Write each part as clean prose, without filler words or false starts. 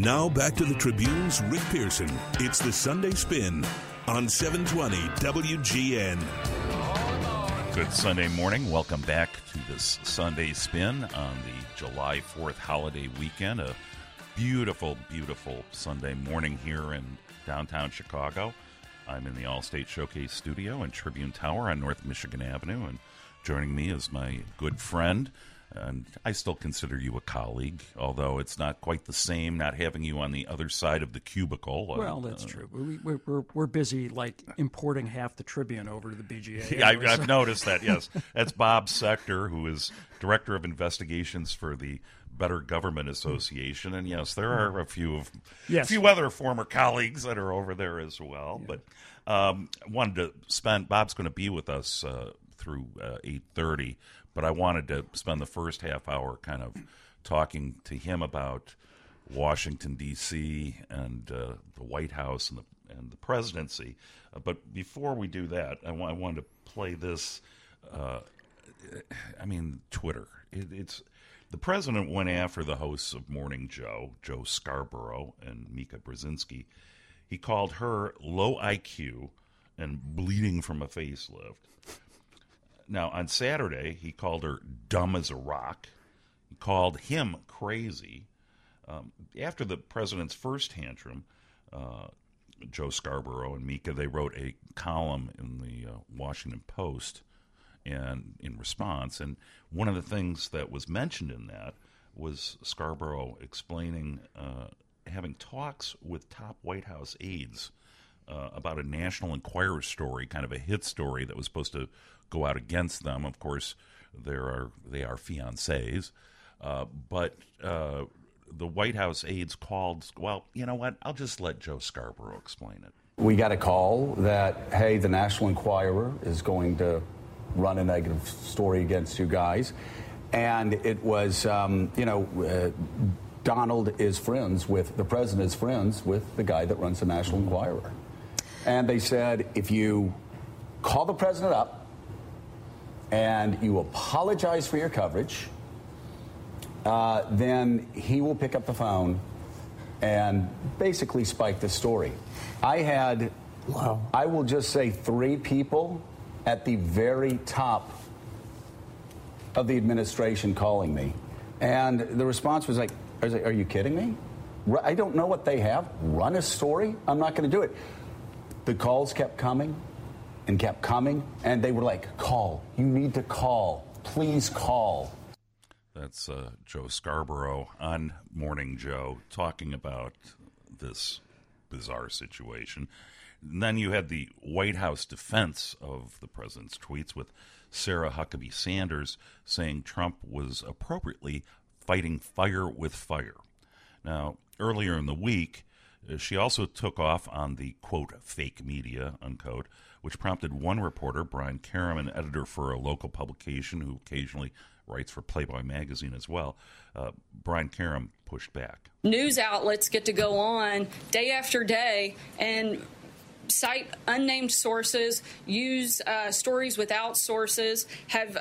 Now back to the Tribune's Rick Pearson. It's the Sunday Spin on 720 WGN. Good Sunday morning. Welcome back to this Sunday Spin on the July 4th holiday weekend. A beautiful, beautiful Sunday morning here in downtown Chicago. I'm in the Allstate Showcase studio in Tribune Tower on North Michigan Avenue, and joining me is my good friend, and I still consider you a colleague, although it's not quite the same not having you on the other side of the cubicle. Well, that's true. We're busy, like, importing half the Tribune over to the BGA. Yeah, I've noticed that, yes. That's Bob Sector, who is Director of Investigations for the Better Government Association. And, yes, there are a few other former colleagues that are over there as well. Yeah. But wanted to spend – Bob's going to be with us through 8:30. But I wanted to spend the first half hour kind of talking to him about Washington, D.C. and the White House and the presidency. But before we do that, I wanted to play this. Twitter. It's the president went after the hosts of Morning Joe, Joe Scarborough and Mika Brzezinski. He called her low IQ and bleeding from a facelift. Now, on Saturday, he called her dumb as a rock. He called him crazy. After the president's first tantrum, Joe Scarborough and Mika, they wrote a column in the Washington Post and in response. And one of the things that was mentioned in that was Scarborough explaining having talks with top White House aides about a National Enquirer story, kind of a hit story that was supposed to go out against them. Of course, they are fiancés. But the White House aides called, well, you know what? I'll just let Joe Scarborough explain it. We got a call that, hey, the National Enquirer is going to run a negative story against you guys. And it was, Donald is friends with, the president is friends with the guy that runs the National Enquirer. And they said, if you call the president up, and you apologize for your coverage, then he will pick up the phone and basically spike the story. I had, I will just say 3 people at the very top of the administration calling me. And the response was like, are you kidding me? I don't know what they have. Run a story? I'm not going to do it. The calls kept coming. And kept coming, and they were like, call. You need to call. Please call. That's Joe Scarborough on Morning Joe talking about this bizarre situation. And then you had the White House defense of the president's tweets with Sarah Huckabee Sanders saying Trump was appropriately fighting fire with fire. Now, earlier in the week, she also took off on the, quote, fake media, unquote, which prompted one reporter, Brian Karem, an editor for a local publication who occasionally writes for Playboy magazine as well. Brian Karem pushed back. News outlets get to go on day after day and cite unnamed sources, use stories without sources, have,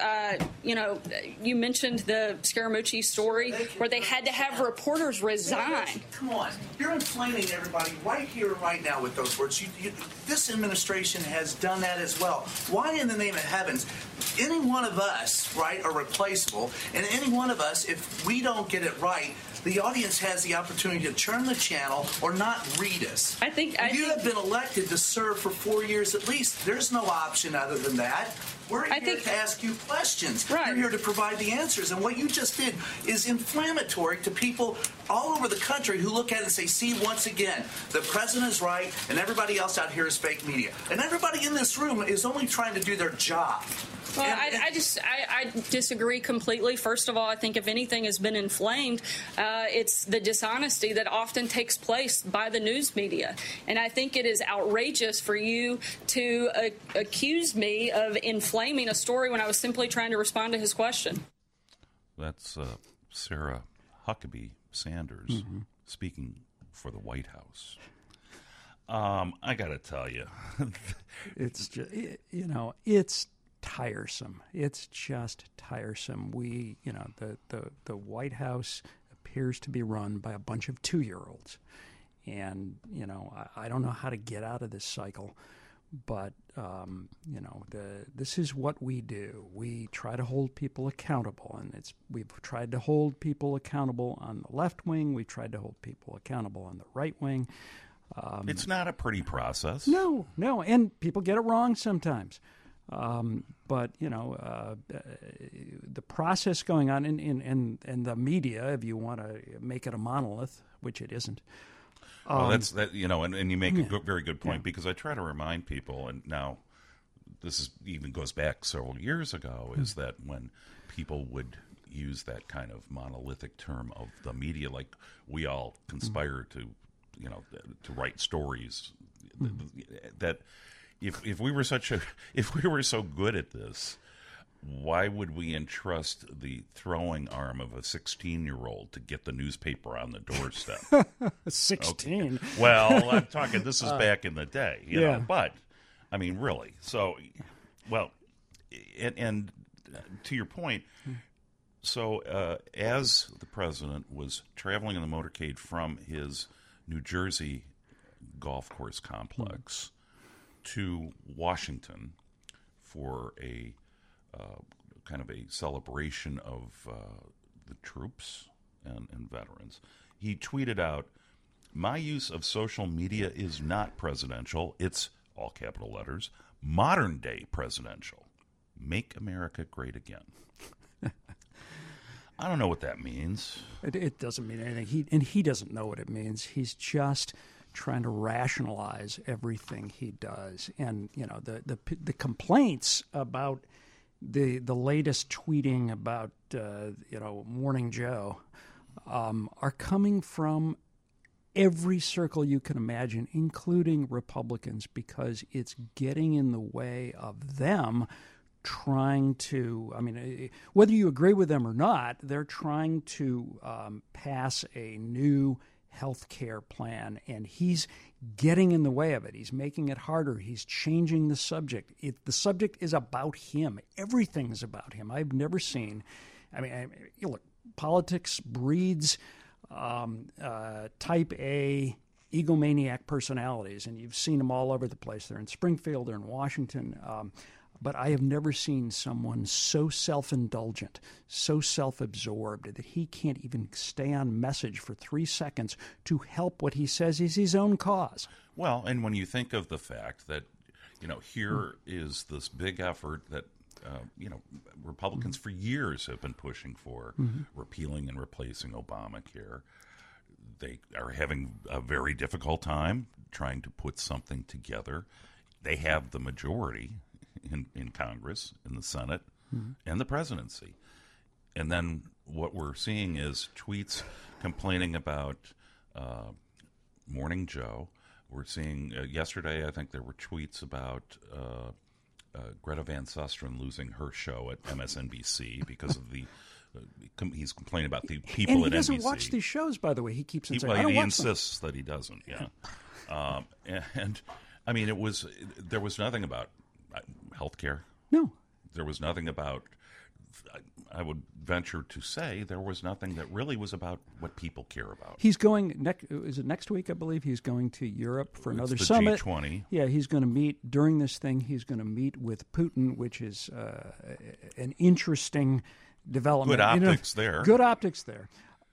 you mentioned the Scaramucci story where they had to have reporters resign. Come on. You're inflaming everybody right here, right now with those words. This administration has done that as well. Why in the name of heavens? Any one of us, right, are replaceable, and any one of us, if we don't get it right, the audience has the opportunity to turn the channel or not read us. You have been elected to serve for 4 years at least. There's no option other than that. We're here to ask you questions. Right. We're here to provide the answers. And what you just did is inflammatory to people all over the country who look at it and say, see, once again, the president is right and everybody else out here is fake media. And everybody in this room is only trying to do their job. Well, I disagree completely. First of all, I think if anything has been inflamed, it's the dishonesty that often takes place by the news media. And I think it is outrageous for you to accuse me of inflaming a story when I was simply trying to respond to his question. That's Sarah Huckabee Sanders speaking for the White House. I got to tell you. It's just, it's tiresome. It's just tiresome. The White House appears to be run by a bunch of 2-year-olds. And, I don't know how to get out of this cycle, but, this is what we do. We try to hold people accountable, and we've tried to hold people accountable on the left wing. We've tried to hold people accountable on the right wing. It's not a pretty process. No, and people get it wrong sometimes. But the process going on in the media, if you want to make it a monolith, which it isn't. Well, and you make a very good point, because I try to remind people, and now this even goes back several years ago, is that when people would use that kind of monolithic term of the media, like we all conspire to write stories, that if we were so good at this, why would we entrust the throwing arm of a 16-year-old to get the newspaper on the doorstep? 16. Okay. Well, I'm talking. This is back in the day, you know. But I mean, really. So, well, and to your point. So, as the president was traveling in the motorcade from his New Jersey golf course complex to Washington for a kind of a celebration of the troops and veterans, he tweeted out, "My use of social media is not presidential. It's," all capital letters, "modern-day presidential. Make America great again." I don't know what that means. It doesn't mean anything. He doesn't know what it means. He's just trying to rationalize everything he does. And, the complaints about the latest tweeting about, Morning Joe are coming from every circle you can imagine, including Republicans, because it's getting in the way of them trying to, whether you agree with them or not, they're trying to pass a new health care plan, and he's getting in the way of it. He's making it harder. He's changing the subject. The subject is about him. Everything is about him. I've never seen, look, politics breeds type A egomaniac personalities, and you've seen them all over the place. They're in Springfield, they're in Washington. But I have never seen someone so self-indulgent, so self-absorbed that he can't even stay on message for 3 seconds to help what he says is his own cause. Well, and when you think of the fact that, here is this big effort that, Republicans for years have been pushing for, repealing and replacing Obamacare. They are having a very difficult time trying to put something together. They have the majority in Congress, in the Senate, and the presidency. And then what we're seeing is tweets complaining about Morning Joe. We're seeing, yesterday, I think there were tweets about Greta Van Susteren losing her show at MSNBC because of the he's complaining about the people at NBC. And he doesn't watch these shows, by the way. He keeps saying, I don't he watch insists that he doesn't, and I mean, there was nothing about healthcare. No. There was nothing about, I would venture to say, there was nothing that really was about what people care about. He's going, is it next week, I believe? He's going to Europe for another the summit. G20. Yeah, he's going to meet, during this thing, he's going to meet with Putin, which is an interesting development. Good optics there. Good optics there.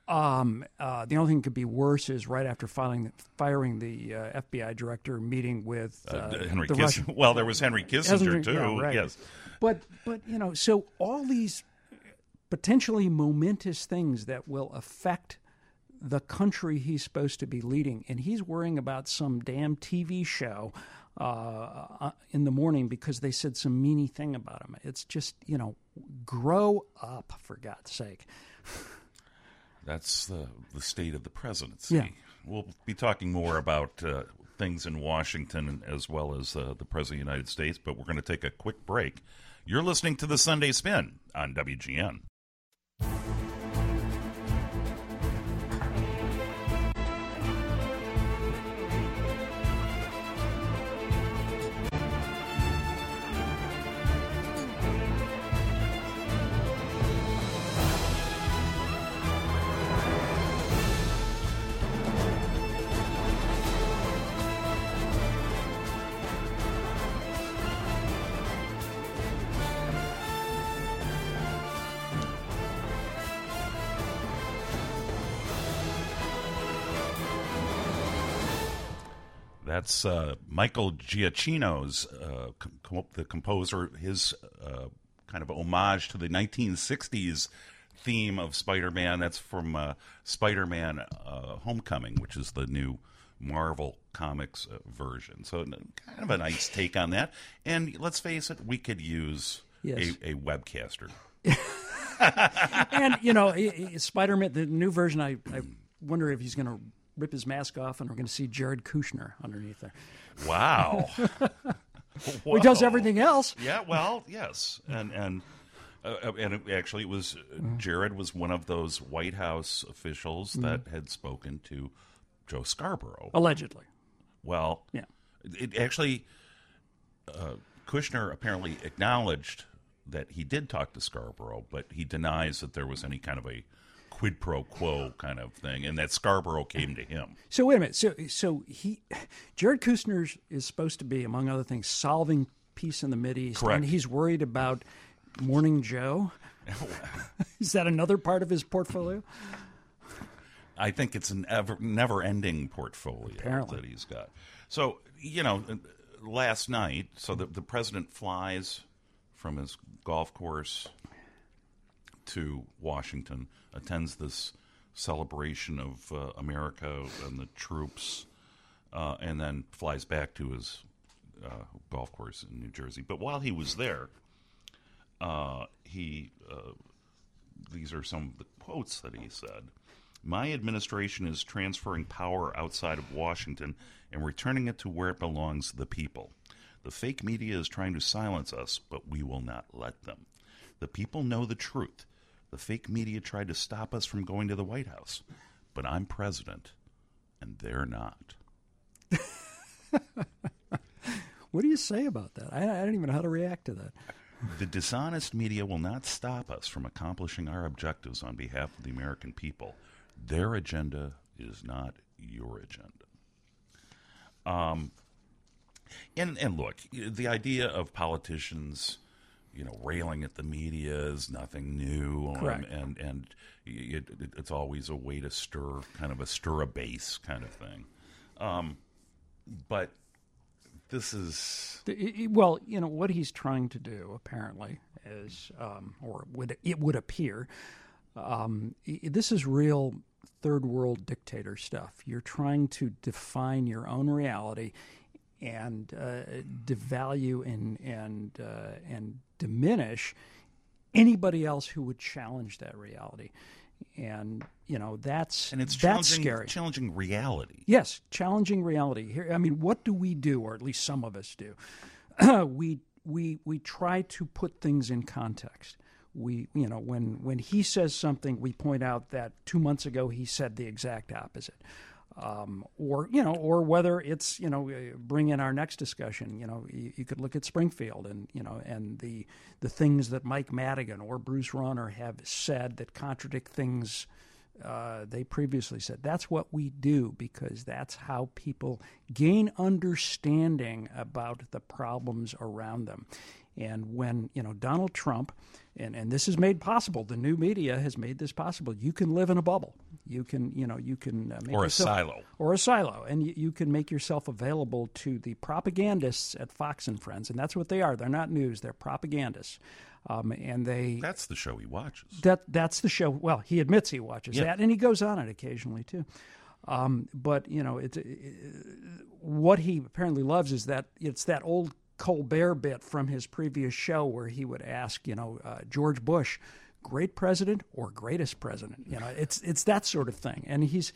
The only thing that could be worse is right after firing the FBI director, meeting with Henry the Kissinger. Russian. Well, there was Henry Kissinger too. Yeah, right. Yes, but so all these potentially momentous things that will affect the country he's supposed to be leading, and he's worrying about some damn TV show in the morning because they said some meany thing about him. It's just grow up, for God's sake. That's the state of the presidency. Yeah. We'll be talking more about things in Washington as well as the President of the United States, but we're going to take a quick break. You're listening to the Sunday Spin on WGN. That's Michael Giacchino's, the composer, his kind of homage to the 1960s theme of Spider-Man. That's from Spider-Man Homecoming, which is the new Marvel Comics version. So kind of a nice take on that. And let's face it, we could use a webcaster. And, Spider-Man, the new version, I wonder if he's going to rip his mask off and we're going to see Jared Kushner underneath there. Wow. He does everything else. Yeah, well, yes. And actually, it was Jared was one of those White House officials that had spoken to Joe Scarborough. Allegedly. Well, yeah. It actually, Kushner apparently acknowledged that he did talk to Scarborough, but he denies that there was any kind of a quid pro quo kind of thing, and that Scarborough came to him. So wait a minute. So Jared Kushner is supposed to be, among other things, solving peace in the Mideast, Correct. and he's worried about Morning Joe. Is that another part of his portfolio? I think it's an never-ending portfolio Apparently. that he's got. So, last night, the president flies from his golf course to Washington, attends this celebration of America and the troops, and then flies back to his golf course in New Jersey. But while he was there, these are some of the quotes that he said. "My administration is transferring power outside of Washington and returning it to where it belongs, the people. The fake media is trying to silence us, but we will not let them. The people know the truth. The fake media tried to stop us from going to the White House, but I'm president, and they're not." What do you say about that? I don't even know how to react to that. "The dishonest media will not stop us from accomplishing our objectives on behalf of the American people. Their agenda is not your agenda." And look, the idea of politicians, railing at the media is nothing new. Correct. And it's always a way to stir a base kind of thing. But this is... Well, what he's trying to do, apparently, is, it would appear, this is real third world dictator stuff. You're trying to define your own reality and devalue and diminish anybody else who would challenge that reality. And that's scary. Challenging reality. Yes, challenging reality. Here, what do we do, or at least some of us do? we try to put things in context. When he says something, we point out that 2 months ago he said the exact opposite. Or whether it's, bring in our next discussion, you could look at Springfield and the things that Mike Madigan or Bruce Rauner have said that contradict things they previously said. That's what we do, because that's how people gain understanding about the problems around them. And when, Donald Trump, and this is made possible, the new media has made this possible. You can live in a bubble. You can, make or yourself, a silo. Or a silo. And you can make yourself available to the propagandists at Fox and Friends. And that's what they are. They're not news. They're propagandists. That's the show he watches. That's the show. Well, he admits he watches that, and he goes on it occasionally too. But what he apparently loves is that it's that old Colbert bit from his previous show where he would ask, George Bush, great president or greatest president? It's that sort of thing, and he's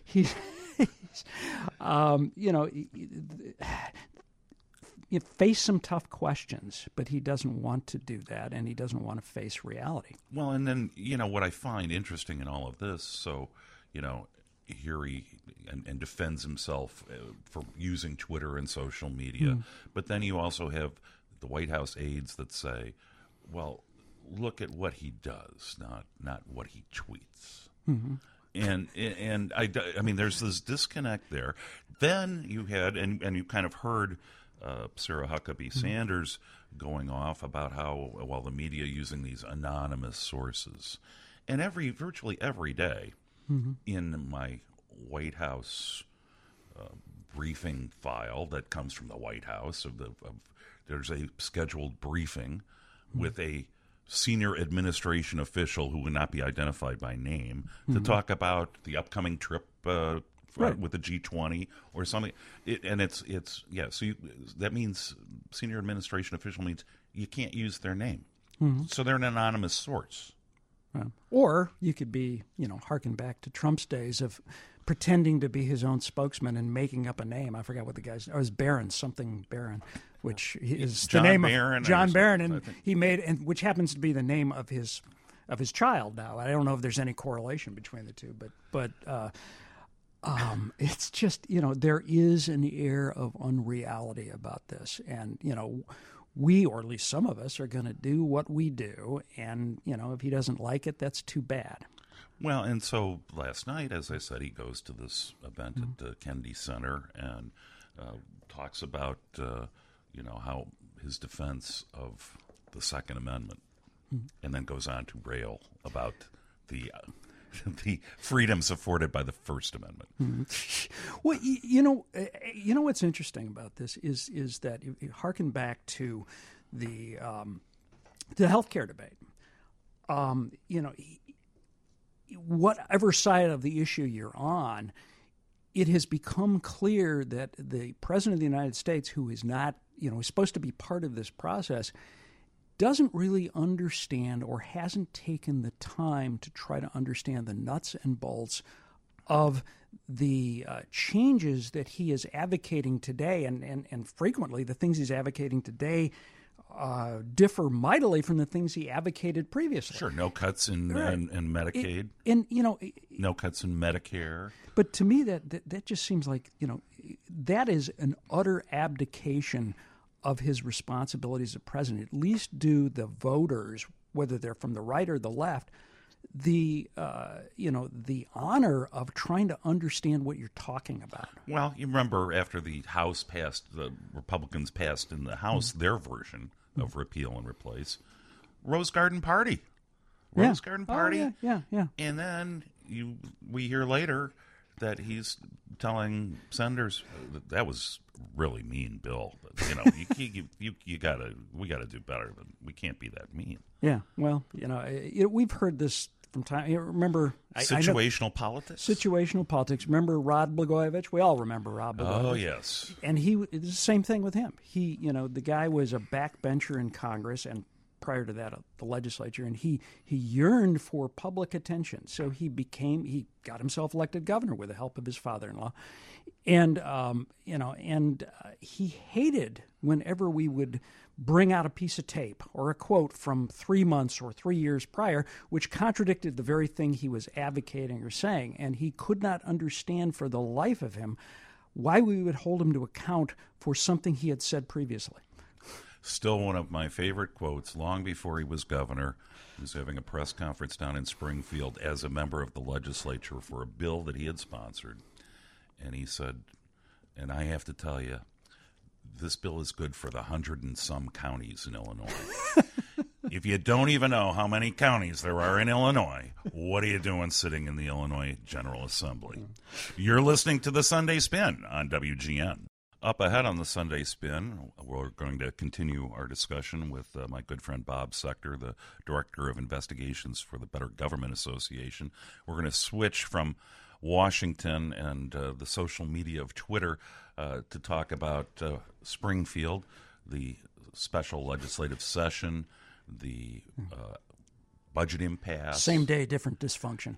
you face some tough questions, but he doesn't want to do that, and he doesn't want to face reality. Well, and then, what I find interesting in all of this, so, here he and defends himself for using Twitter and social media, but then you also have the White House aides that say, well, look at what he does, not what he tweets. Mm-hmm. And I mean, there's this disconnect there. Then you had, and you kind of heard Sarah Huckabee Sanders going off about how, well, the media using these anonymous sources. And virtually every day in my White House briefing file that comes from the White House. There's a scheduled briefing with a senior administration official who would not be identified by name to talk about the upcoming trip with the G20 or something. So that means senior administration official means you can't use their name. So they're an anonymous source. Or you could be, harken back to Trump's days of pretending to be his own spokesman and making up a name. I forgot what the guy's. It was Barron, something Barron, which is John the name Barron of John Barron, and he made, and which happens to be the name of his child now. I don't know if there's any correlation between the two, but it's just there is an air of unreality about this, and we, or at least some of us, are going to do what we do, and if he doesn't like it, that's too bad. Well, and so last night, as I said, he goes to this event at the Kennedy Center and talks about how his defense of the Second Amendment, and then goes on to rail about the freedoms afforded by the First Amendment. Well, what's interesting about this is that you harken back to the healthcare debate. Whatever side of the issue you're on, it has become clear that the President of the United States, who is not, is supposed to be part of this process, doesn't really understand or hasn't taken the time to try to understand the nuts and bolts of the changes that he is advocating today. And frequently the things he's advocating today differ mightily from the things he advocated previously. Sure, no cuts in Medicaid, no cuts in Medicare. But to me, that just seems like that is an utter abdication of his responsibilities as president. At least do the voters, whether they're from the right or the left, the honor of trying to understand what you're talking about. Well, you remember after the House passed, the Republicans passed in the House their version of repeal and replace, Rose Garden Party. Garden Party. Yeah. And then we hear later that he's telling senators that was really mean, Bill. We got to do better. We can't be that mean. Yeah. Well, we've heard this from time. Remember situational politics. Situational politics. Remember Rod Blagojevich? We all remember Rod Blagojevich. Oh yes. And it's the same thing with him. He, the guy was a backbencher in Congress and prior to that, the legislature, and he yearned for public attention. So he got himself elected governor with the help of his father-in-law, and he hated whenever we would bring out a piece of tape or a quote from 3 months or 3 years prior, which contradicted the very thing he was advocating or saying, and he could not understand for the life of him why we would hold him to account for something he had said previously. Still one of my favorite quotes, long before he was governor. He was having a press conference down in Springfield as a member of the legislature for a bill that he had sponsored. And he said, and I have to tell you, this bill is good for the 100 and some counties in Illinois. If you don't even know how many counties there are in Illinois, what are you doing sitting in the Illinois General Assembly? You're listening to the Sunday Spin on WGN. Up ahead on the Sunday Spin, we're going to continue our discussion with my good friend Bob Sector, the Director of Investigations for the Better Government Association. We're going to switch from Washington and the social media of Twitter to talk about Springfield, the special legislative session, the budget impasse. Same day, different dysfunction.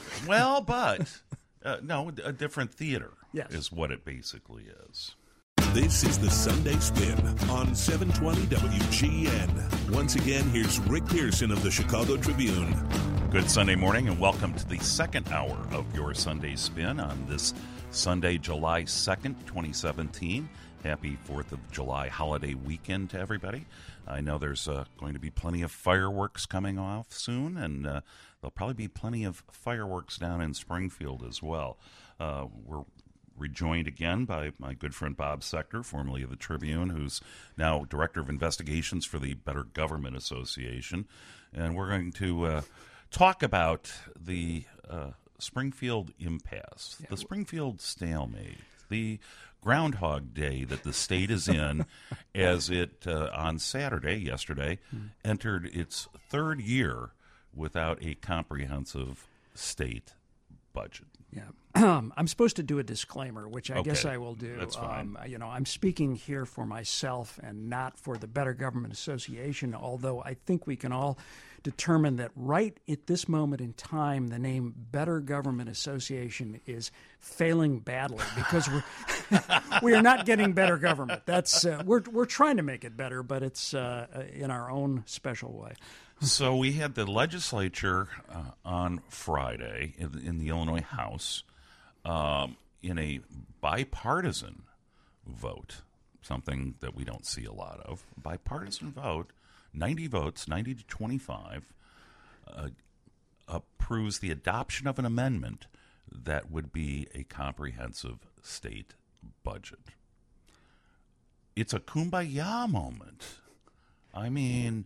No, a different theater is what it basically is. This is the Sunday Spin on 720 WGN. Once again, here's Rick Pearson of the Chicago Tribune. Good Sunday morning and welcome to the second hour of your Sunday Spin on this Sunday, July 2nd, 2017. Happy 4th of July holiday weekend to everybody. I know there's going to be plenty of fireworks coming off soon, and there'll probably be plenty of fireworks down in Springfield as well. We're rejoined again by my good friend Bob Sector, formerly of the Tribune, who's now Director of Investigations for the Better Government Association. And we're going to talk about the Springfield impasse, the Springfield stalemate. the Groundhog Day that the state is in as it, on yesterday, entered its third year without a comprehensive state budget. Yeah. I'm supposed to do a disclaimer, which I guess I will do. That's fine. I'm speaking here for myself and not for the Better Government Association, although I think we can all determine that right at this moment in time, the name Better Government Association is failing badly because we are not getting better government. That's we're trying to make it better, but it's in our own special way. So we had the legislature on Friday in the Illinois House in a bipartisan vote, something that we don't see a lot of. Bipartisan vote, 90 votes, 90 to 25, approves the adoption of an amendment that would be a comprehensive state budget. It's a kumbaya moment. I mean,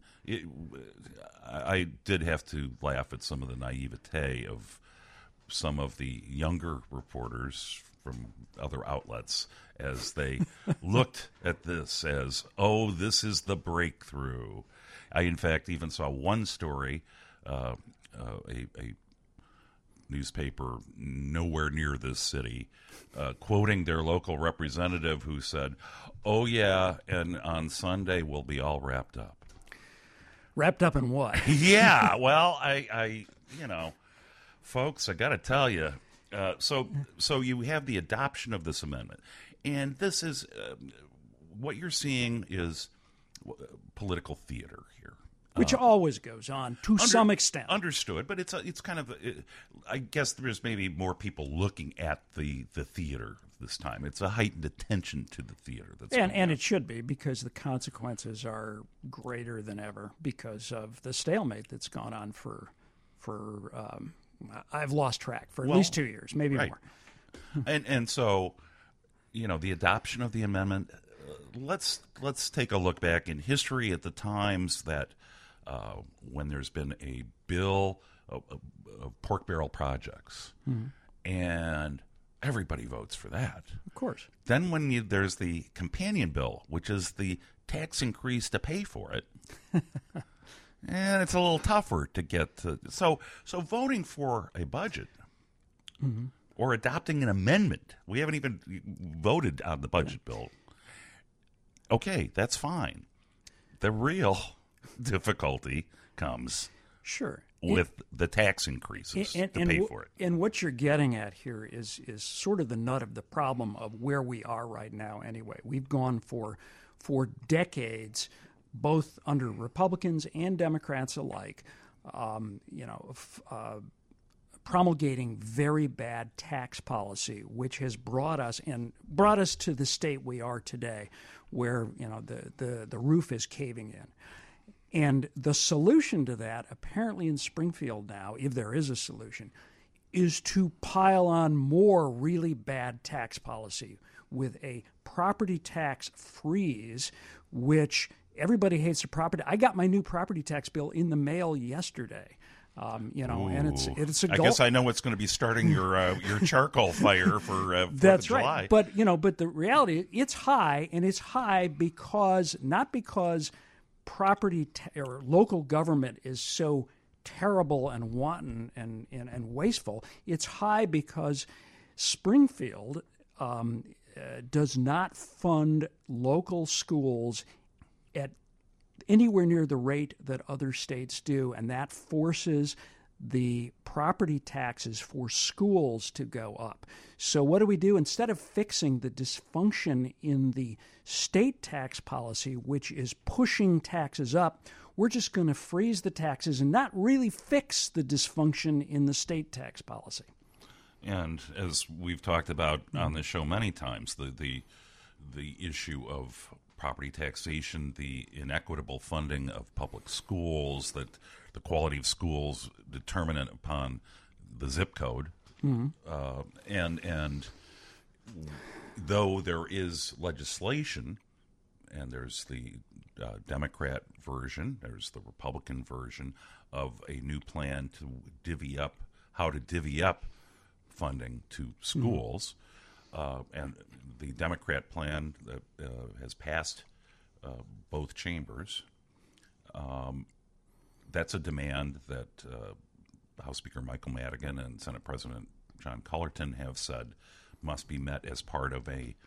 I did have to laugh at some of the naivete of some of the younger reporters from other outlets as they looked at this as, oh, this is the breakthrough. I, in fact, even saw one story, a newspaper nowhere near this city, quoting their local representative who said, oh, yeah, and on Sunday we'll be all wrapped up. Wrapped up in what? Yeah, well, I folks, I got to tell you, so you have the adoption of this amendment, and this is what you're seeing is political theater here. Which always goes on to some extent. Understood, but it's kind of, I guess there's maybe more people looking at the theater this time. It's a heightened attention to the theater. And it should be, because the consequences are greater than ever because of the stalemate that's gone on for I've lost track, for at least 2 years, maybe more. And so, the adoption of the amendment, let's take a look back in history at the times that when there's been a bill of pork barrel projects, and everybody votes for that. Of course. Then when there's the companion bill, which is the tax increase to pay for it, and it's a little tougher to get to. So voting for a budget or adopting an amendment, we haven't even voted on the budget bill. Okay, that's fine. The real difficulty comes with the tax increases to pay for it. And what you're getting at here is sort of the nut of the problem of where we are right now anyway. We've gone for decades, both under Republicans and Democrats alike, promulgating very bad tax policy, which has brought us to the state we are today, where the roof is caving in. And the solution to that, apparently in Springfield now, if there is a solution, is to pile on more really bad tax policy with a property tax freeze, which everybody hates the property. I got my new property tax bill in the mail yesterday. And it's a. I guess I know what's going to be starting your charcoal fire for that's July. Right. But the reality, it's high, and it's high not because property or local government is so terrible and wanton and wasteful. It's high because Springfield does not fund local schools at anywhere near the rate that other states do, and that forces the property taxes for schools to go up. So what do? Instead of fixing the dysfunction in the state tax policy, which is pushing taxes up, we're just going to freeze the taxes and not really fix the dysfunction in the state tax policy. And as we've talked about on this show many times, the issue of property taxation, the inequitable funding of public schools, that the quality of schools determinant upon the zip code, and though there is legislation, and there's the Democrat version, there's the Republican version of a new plan to divvy up funding to schools. and the Democrat plan that has passed both chambers. That's a demand that House Speaker Michael Madigan and Senate President John Cullerton have said must be met as part of a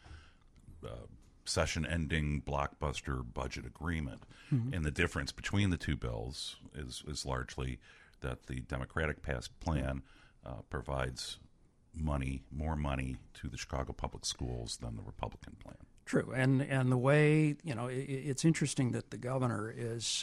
session-ending blockbuster budget agreement. Mm-hmm. And the difference between the two bills is largely that the Democratic passed plan provides more money to the Chicago public schools than the Republican plan. True, and the way, it's interesting that the governor is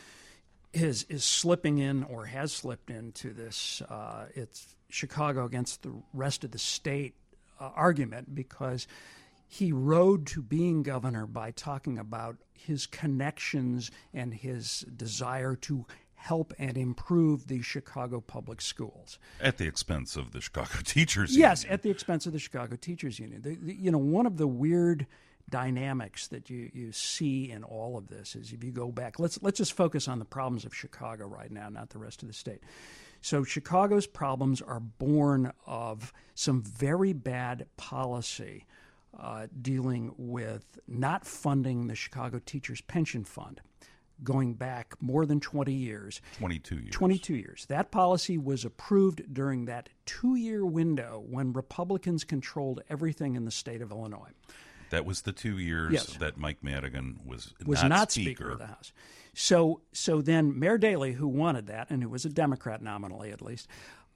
slipping in or has slipped into this it's Chicago against the rest of the state argument, because he rode to being governor by talking about his connections and his desire to help and improve the Chicago public schools. At the expense of the Chicago Teachers Union. Yes, at the expense of the Chicago Teachers Union. One of the weird dynamics that you see in all of this is, if you go back, let's just focus on the problems of Chicago right now, not the rest of the state. So Chicago's problems are born of some very bad policy dealing with not funding the Chicago Teachers Pension Fund, going back more than 20 years. 22 years. 22 years. That policy was approved during that 2-year window when Republicans controlled everything in the state of Illinois. That was the 2 years Yes. that Mike Madigan was not Speaker of the House. So then Mayor Daley, who wanted that, and who was a Democrat nominally at least,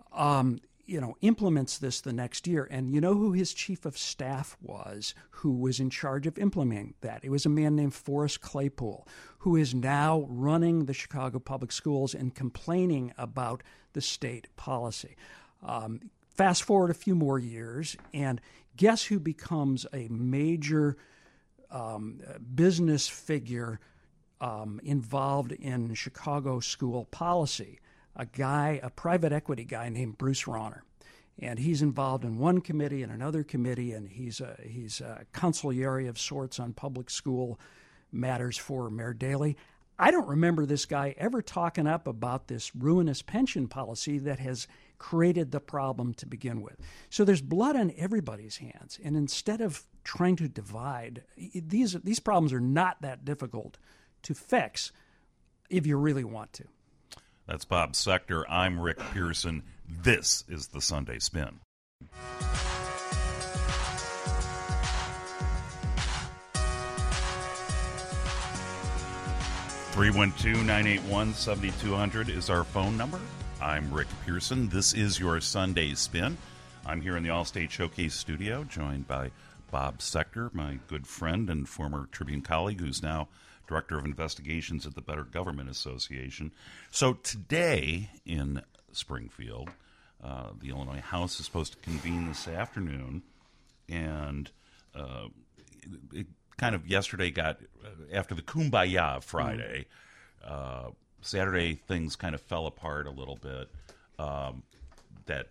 implements this the next year. And you know who his chief of staff was, who was in charge of implementing that? It was a man named Forrest Claypool, who is now running the Chicago public schools and complaining about the state policy. Fast forward a few more years, and guess who becomes a major business figure involved in Chicago school policy? A private equity guy named Bruce Rauner. And he's involved in one committee and another committee, and he's a consigliere of sorts on public school matters for Mayor Daley. I don't remember this guy ever talking up about this ruinous pension policy that has created the problem to begin with. So there's blood on everybody's hands. And instead of trying to divide, these problems are not that difficult to fix if you really want to. That's Bob Sector. I'm Rick Pearson. This is the Sunday Spin. (312-981-7200) is our phone number. I'm Rick Pearson. This is your Sunday Spin. I'm here in the Allstate Showcase studio, joined by Bob Sector, my good friend and former Tribune colleague, who's now Director of Investigations at the Better Government Association. So today in Springfield, the Illinois House is supposed to convene this afternoon, and it kind of yesterday got, after the Kumbaya Friday, Saturday things kind of fell apart a little bit, that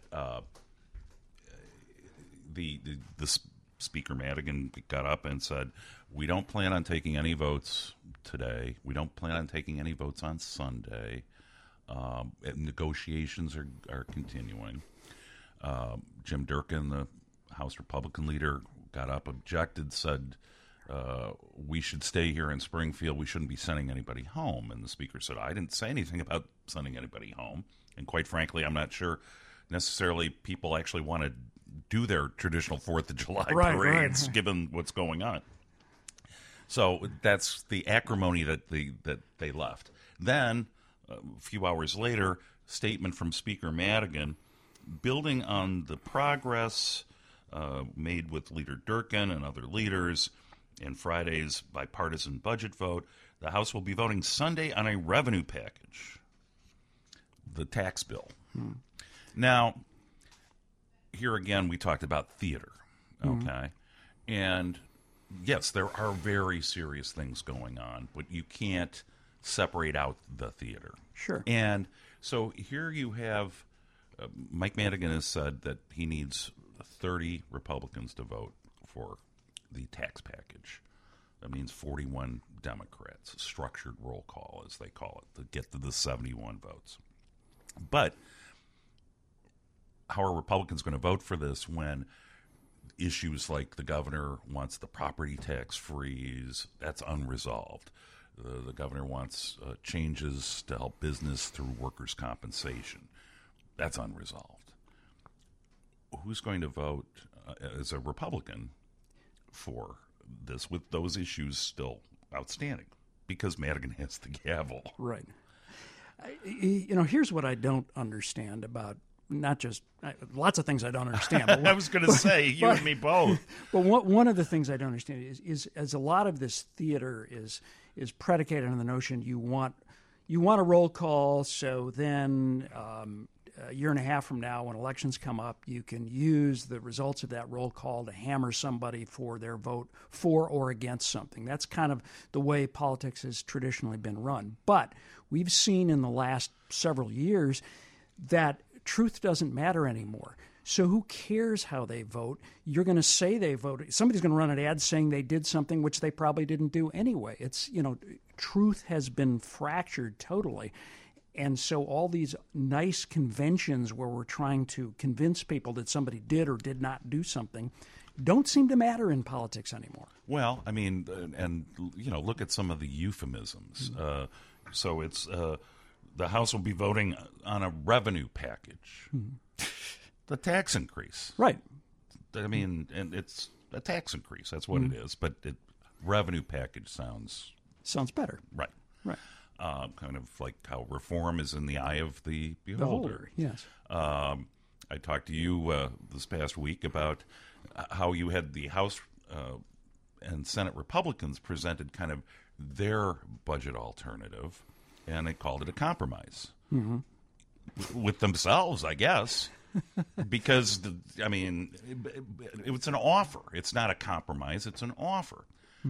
the Speaker Madigan got up and said, we don't plan on taking any votes today. We don't plan on taking any votes on Sunday. Negotiations are continuing. Jim Durkin, the House Republican leader, got up, objected, said we should stay here in Springfield. We shouldn't be sending anybody home. And the Speaker said, I didn't say anything about sending anybody home. And quite frankly, I'm not sure necessarily people actually want to do their traditional 4th of July parades, given what's going on. So that's the acrimony that they left. Then, a few hours later, statement from Speaker Madigan, building on the progress made with Leader Durkin and other leaders in Friday's bipartisan budget vote, the House will be voting Sunday on a revenue package, the tax bill. Now, here again, we talked about theater, okay? And yes, there are very serious things going on, but you can't separate out the theater. Sure. And so here you have Mike Madigan has said that he needs 30 Republicans to vote for the tax package. That means 41 Democrats, structured roll call, as they call it, to get to the 71 votes. But how are Republicans going to vote for this when issues like the governor wants the property tax freeze. That's unresolved. The governor wants changes to help business through workers' compensation. That's unresolved. Who's going to vote as a Republican for this with those issues still outstanding? Because Madigan has the gavel. Right. Here's what I don't understand about not just lots of things I don't understand. But I was going to say, you and me both. But one of the things I don't understand is as a lot of this theater is predicated on the notion you want a roll call, so then a year and a half from now, when elections come up, you can use the results of that roll call to hammer somebody for their vote for or against something. That's kind of the way politics has traditionally been run. But we've seen in the last several years that truth doesn't matter anymore. So who cares how they vote? You're going to say they voted. Somebody's going to run an ad saying they did something which they probably didn't do anyway. It's, truth has been fractured totally. And so all these nice conventions where we're trying to convince people that somebody did or did not do something don't seem to matter in politics anymore. Well, I mean, and, look at some of the euphemisms. Mm-hmm. So it's the House will be voting on a revenue package. Mm-hmm. The tax increase. Right. I mean, and it's a tax increase. That's what it is. But revenue package sounds better. Right. Right. Kind of like how reform is in the eye of the beholder. Yes. I talked to you this past week about how you had the House and Senate Republicans presented kind of their budget alternative, and they called it a compromise with themselves, I guess, because it's an offer. It's not a compromise. It's an offer.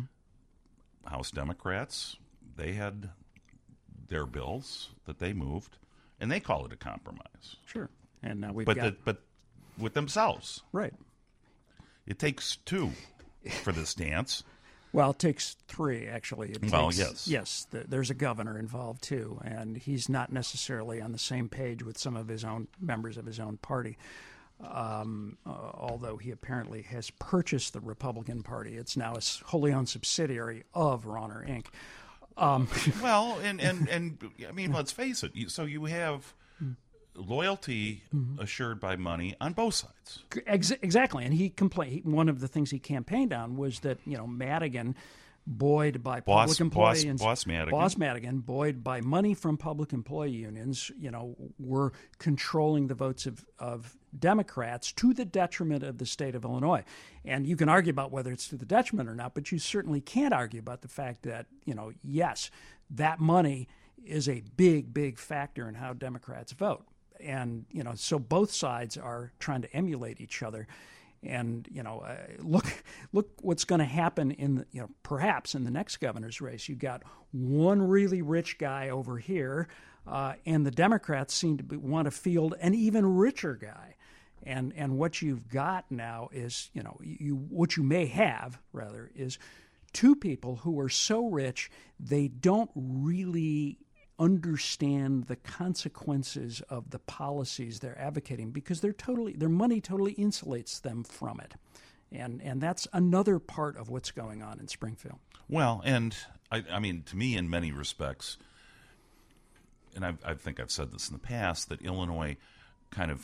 House Democrats, they had their bills that they moved, and they call it a compromise. Sure. And now but with themselves. Right. It takes two for this dance. Well, it takes three, actually. Yes. Yes, there's a governor involved, too, and he's not necessarily on the same page with some of his own members of his own party, although he apparently has purchased the Republican Party. It's now a wholly owned subsidiary of Rauner, Inc. Well, and I mean, let's face it. So you have loyalty assured by money on both sides. Exactly, and he complained. One of the things he campaigned on was that Madigan, buoyed by public employee unions, Boss Madigan, buoyed by money from public employee unions, were controlling the votes of Democrats to the detriment of the state of Illinois. And you can argue about whether it's to the detriment or not, but you certainly can't argue about the fact that, yes, that money is a big, big factor in how Democrats vote. And, so both sides are trying to emulate each other. And, look what's going to happen perhaps in the next governor's race. You've got one really rich guy over here, and the Democrats seem to want to field an even richer guy. And what you've got now is, what you may have, rather, is two people who are so rich they don't really understand the consequences of the policies they're advocating because their money totally insulates them from it. And that's another part of what's going on in Springfield. Well, and I mean, to me, in many respects, and I think I've said this in the past, that Illinois kind of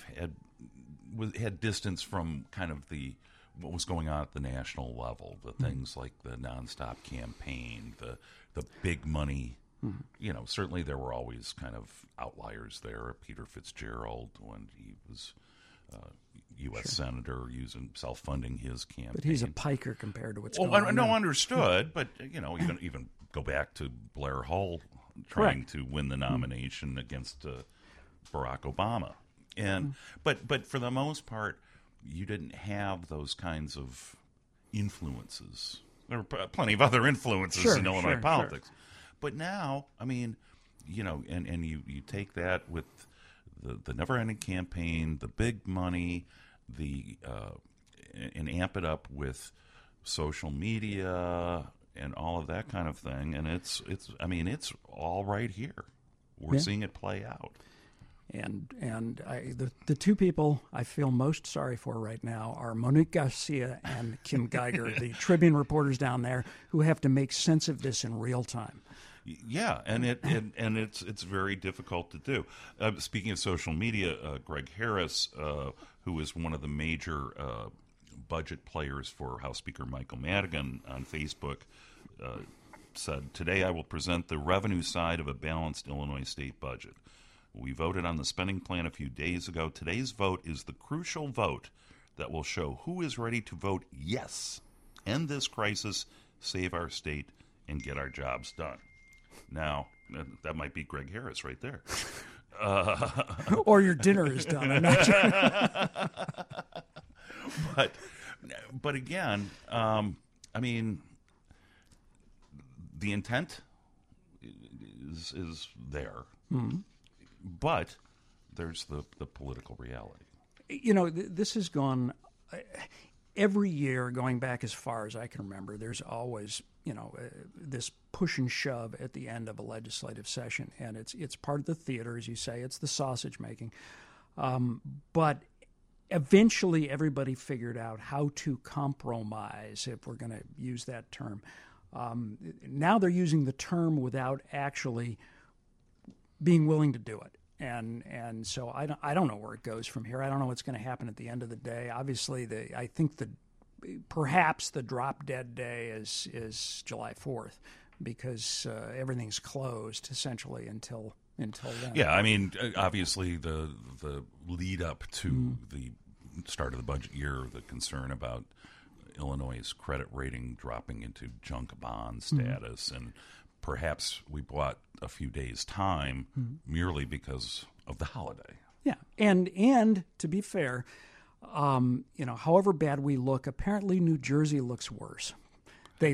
had distance from kind of what was going on at the national level, the things like the nonstop campaign, the big money. Certainly there were always kind of outliers there. Peter Fitzgerald, when he was U.S. Senator, self-funding his campaign. But he's a piker compared to what's going on. No, understood. But, even go back to Blair Hull trying to win the nomination against Barack Obama. And but for the most part, you didn't have those kinds of influences. There were plenty of other influences in Illinois politics. Sure. But now, I mean, and you take that with the never-ending campaign, the big money, and amp it up with social media and all of that kind of thing, and it's all right here. We're seeing it play out. And the two people I feel most sorry for right now are Monique Garcia and Kim Geiger, the Tribune reporters down there, who have to make sense of this in real time. Yeah, and it's very difficult to do. Speaking of social media, Greg Harris, who is one of the major budget players for House Speaker Michael Madigan on Facebook, said, "Today I will present the revenue side of a balanced Illinois state budget. We voted on the spending plan a few days ago. Today's vote is the crucial vote that will show who is ready to vote yes, end this crisis, save our state, and get our jobs done." Now, that might be Greg Harris right there. Or your dinner is done. I'm not sure. But again, I mean, the intent is there. Mm-hmm. But there's the political reality. You know, this has gone every year, going back as far as I can remember. There's always, this push and shove at the end of a legislative session, and it's part of the theater, as you say. It's the sausage making. But eventually, everybody figured out how to compromise, if we're going to use that term. Now they're using the term without actually being willing to do it. And so I don't know where it goes from here. I don't know what's going to happen at the end of the day. Obviously, I think perhaps the drop dead day is July 4th, because everything's closed essentially until then. Yeah, I mean, obviously the lead up to the start of the budget year, the concern about Illinois' credit rating dropping into junk bond status, and perhaps we bought a few days' time merely because of the holiday. Yeah, and to be fair, however bad we look, apparently New Jersey looks worse. The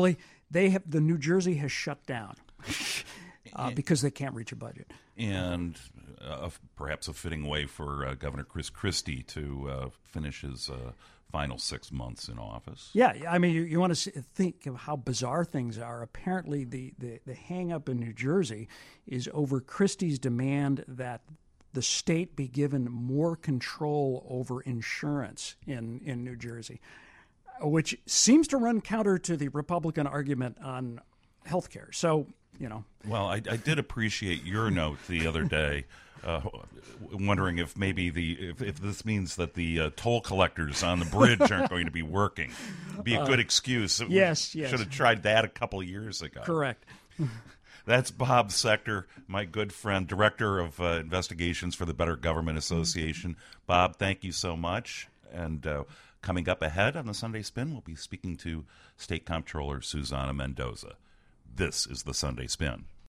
New Jersey has shut down because they can't reach a budget. And perhaps a fitting way for Governor Chris Christie to finish his final 6 months in office. Yeah, I mean, you want to think of how bizarre things are. Apparently, the hang-up in New Jersey is over Christie's demand that the state be given more control over insurance in New Jersey, which seems to run counter to the Republican argument on health care. So, Well, I did appreciate your note the other day, wondering if maybe if this means that the toll collectors on the bridge aren't going to be working. It'd be a good excuse. Yes. Should have tried that a couple of years ago. Correct. That's Bob Sector, my good friend, Director of Investigations for the Better Government Association. Bob, thank you so much. And coming up ahead on the Sunday Spin, we'll be speaking to State Comptroller Susana Mendoza. This is the Sunday Spin.